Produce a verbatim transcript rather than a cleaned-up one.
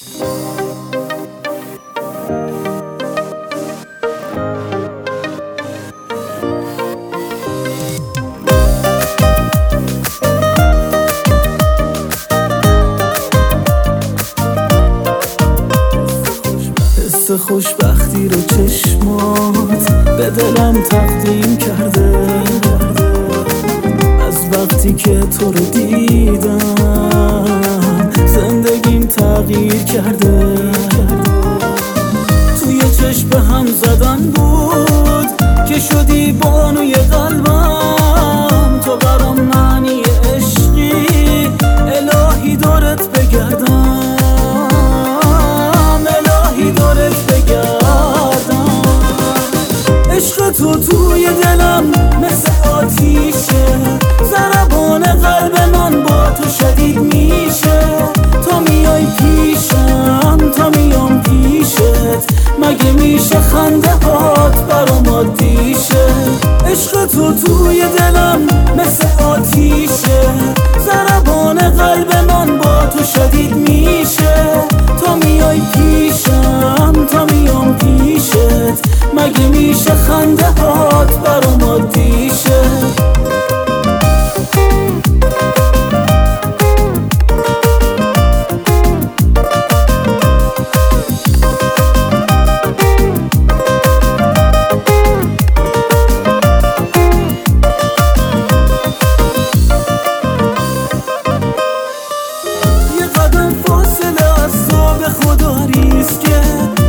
حس خوشبختی رو چشمات به دلم تقدیم کرده، از وقتی که تو رو دیدم زندگیم تغییر کرده. توی چشم هم زدن بود که شدی بانوی قلبم، تو برام معنی عشقی، الهی دورت بگردم، الهی دورت بگردم. عشق تو توی دلم مثل آتیشه، ضربان قلب من با تو شدید میشه. تا میای پیشم تا میام پیشت، مگه میشه خنده هات برام عادیشه. عشق تو توی دلم مثل آتیشه، ضربان قلب من با تو شدید میشه. تا میای پیشم تا میام پیشت، مگه میشه خنده هات برام عادیشه. فاصله از تو به خدا ریسکه،